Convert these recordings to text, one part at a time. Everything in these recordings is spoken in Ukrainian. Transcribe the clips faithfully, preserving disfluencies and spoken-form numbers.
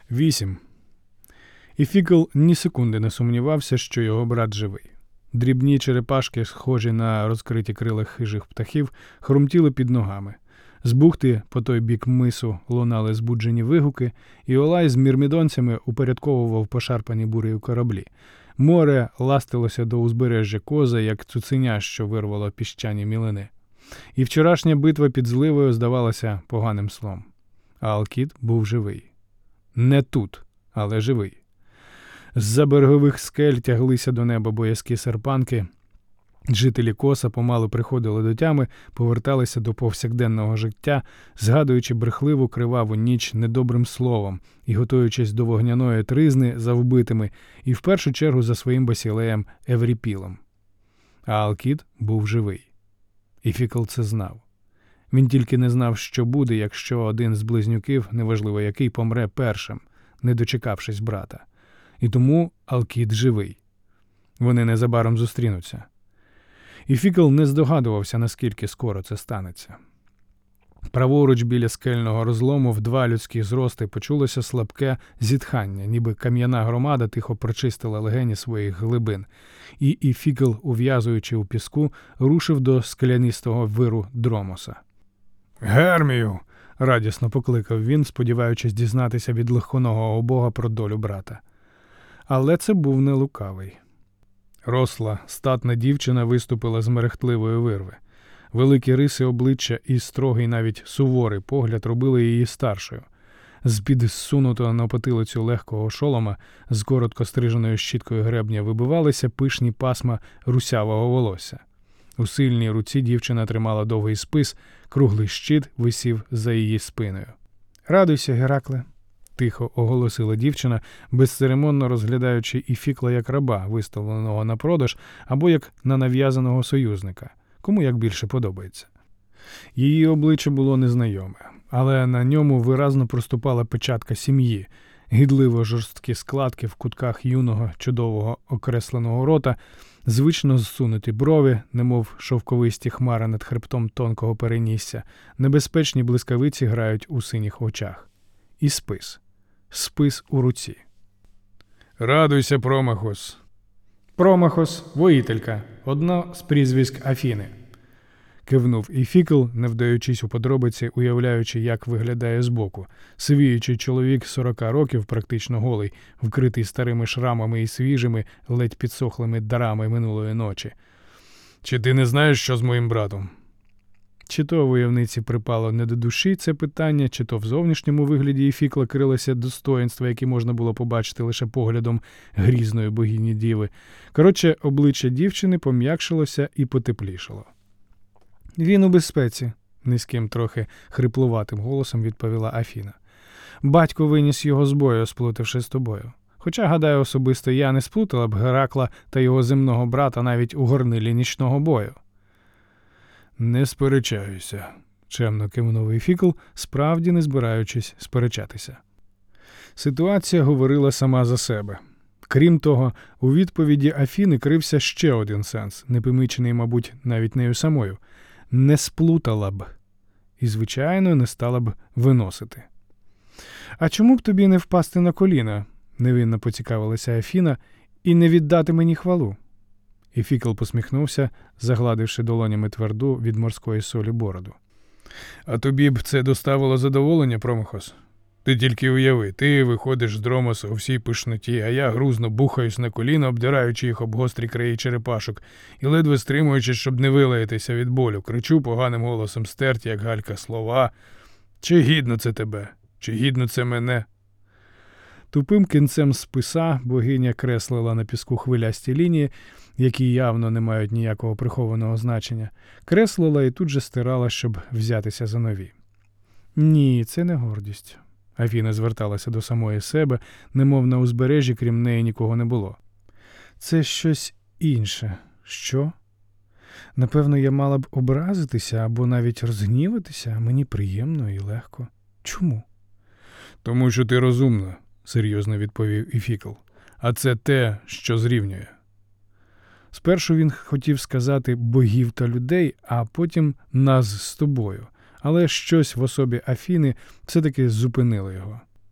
Вісім. І Фікл ні секунди не сумнівався, що його брат живий. Дрібні черепашки, схожі на розкриті крила хижих птахів, хрумтіли під ногами. З бухти по той бік мису лунали збуджені вигуки, і Олай з мірмідонцями упорядковував пошарпані бурею кораблі. Море ластилося до узбережжя Коза, як цуценя, що вирвало піщані мілини. І вчорашня битва під зливою здавалася поганим сном. А Алкід був живий. Не тут, але живий. З-за берегових скель тяглися до неба боязкі серпанки. Жителі Коса помалу приходили до тями, поверталися до повсякденного життя, згадуючи брехливу криваву ніч недобрим словом і готуючись до вогняної тризни за вбитими і в першу чергу за своїм басілеєм Евріпілом. А Алкід був живий. І Фікл це знав. Він тільки не знав, що буде, якщо один з близнюків, неважливо який, помре першим, не дочекавшись брата. І тому Алкід живий. Вони незабаром зустрінуться. І Фікл не здогадувався, наскільки скоро це станеться. Праворуч біля скельного розлому в два людські зрости почулося слабке зітхання, ніби кам'яна громада тихо прочистила легені своїх глибин. І, і Фікл, ув'язуючи у піску, рушив до склянистого виру Дромоса. «Гермію!» – радісно покликав він, сподіваючись дізнатися від легконогого бога про долю брата. Але це був не лукавий. Росла, статна дівчина виступила з мерехтливої вирви. Великі риси обличчя і строгий, навіть суворий погляд робили її старшою. З-під зсунутого на потилицю легкого шолома з коротко стриженою щіткою гребня вибивалися пишні пасма русявого волосся. У сильній руці дівчина тримала довгий спис, круглий щит висів за її спиною. «Радуйся, Геракле!» – тихо оголосила дівчина, безцеремонно розглядаючи і Фікла як раба, виставленого на продаж, або як на нав'язаного союзника, кому як більше подобається. Її обличчя було незнайоме, але на ньому виразно проступала печатка сім'ї, гидливо жорсткі складки в кутках юного, чудового окресленого рота, звично зсунуті брови, немов шовковисті хмари над хребтом тонкого перенісся, небезпечні блискавиці грають у синіх очах. І спис. Спис у руці. «Радуйся, Промахос!» «Промахос – воїтелька, одно з прізвиськ Афіни», – кивнув і Фікл, не вдаючись у подробиці, уявляючи, як виглядає збоку. Сивіючий чоловік сорока років, практично голий, вкритий старими шрамами і свіжими, ледь підсохлими дарами минулої ночі. «Чи ти не знаєш, що з моїм братом?» Чи то войовниці припало не до душі це питання, чи то в зовнішньому вигляді і Фікла крилося достоїнства, які можна було побачити лише поглядом грізної богині Діви. Коротше, обличчя дівчини пом'якшилося і потеплішало. «Він у безпеці», – низьким, трохи хриплуватим голосом відповіла Афіна. «Батько виніс його з бою, сплутавши з тобою. Хоча, гадаю, особисто я не сплутала б Геракла та його земного брата навіть у горнилі нічного бою». «Не сперечаюся», – чемно кивнув і Фікл, справді не збираючись сперечатися. Ситуація говорила сама за себе. Крім того, у відповіді Афіни крився ще один сенс, непомічений, мабуть, навіть нею самою. Не сплутала б. І, звичайно, не стала б виносити. «А чому б тобі не впасти на коліна?» – невинно поцікавилася Афіна, – «і не віддати мені хвалу?» І Фікл посміхнувся, загладивши долонями тверду від морської солі бороду. «А тобі б це доставило задоволення, Промахос? Ти тільки уяви, ти виходиш з Дромоса у всій пишноті, а я грузно бухаюсь на коліна, обдираючи їх об гострі краї черепашок, і ледве стримуючись, щоб не вилаятися від болю, кричу поганим голосом стерті, як галька, слова. Чи гідно це тебе? Чи гідно це мене?» Тупим кінцем списа богиня креслила на піску хвилясті лінії, які явно не мають ніякого прихованого значення, креслила і тут же стирала, щоб взятися за нові. «Ні, це не гордість». Афіна зверталася до самої себе, немов на узбережжі крім неї нікого не було. «Це щось інше. Що? Напевно, я мала б образитися або навіть розгніватися, а мені приємно і легко. Чому?» «Тому що ти розумна», – серйозно відповів і Фікл. «А це те, що зрівнює». Спершу він хотів сказати «богів та людей», а потім «нас з тобою». Але щось в особі Афіни все-таки зупинило його.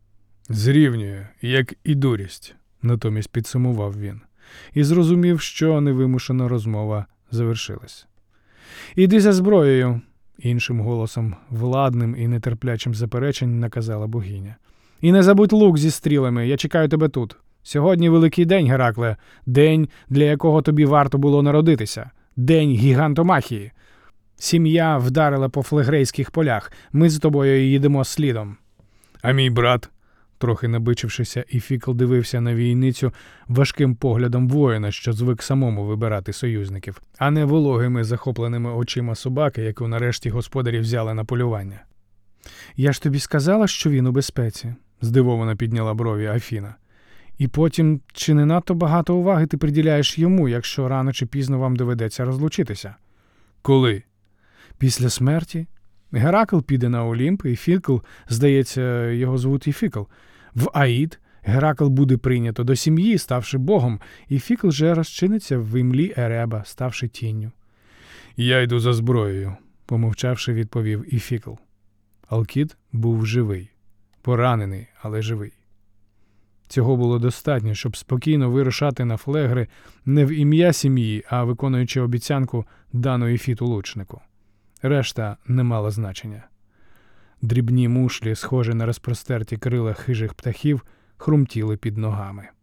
Зрівнює, як і дурість, натомість підсумував він. І зрозумів, що невимушена розмова завершилась. «Іди за зброєю», – іншим голосом, владним і нетерплячим заперечень наказала богиня. «І не забудь лук зі стрілами, я чекаю тебе тут. Сьогодні великий день, Геракле, день, для якого тобі варто було народитися, день гігантомахії. Сім'я вдарила по флегрейських полях, ми з тобою їдемо слідом». «А мій брат?» Трохи набичившися, Іфікл дивився на війницю важким поглядом воїна, що звик самому вибирати союзників, а не вологими захопленими очима собаки, яку нарешті господарі взяли на полювання. «Я ж тобі сказала, що він у безпеці», – здивовано підняла брові Афіна. «І потім, чи не надто багато уваги ти приділяєш йому, якщо рано чи пізно вам доведеться розлучитися?» «Коли?» «Після смерті. Геракл піде на Олімп, і Фікл, здається, його звуть Іфікл. В Аїд Геракл буде прийнято до сім'ї, ставши богом, і Фікл же розчиниться в імлі Ереба, ставши тінню». «Я йду за зброєю», – помовчавши, відповів Іфікл. Алкід був живий. Поранений, але живий. Цього було достатньо, щоб спокійно вирушати на флегри не в ім'я сім'ї, а виконуючи обіцянку дану Іфіту лучнику. Решта не мала значення. Дрібні мушлі, схожі на розпростерті крила хижих птахів, хрумтіли під ногами.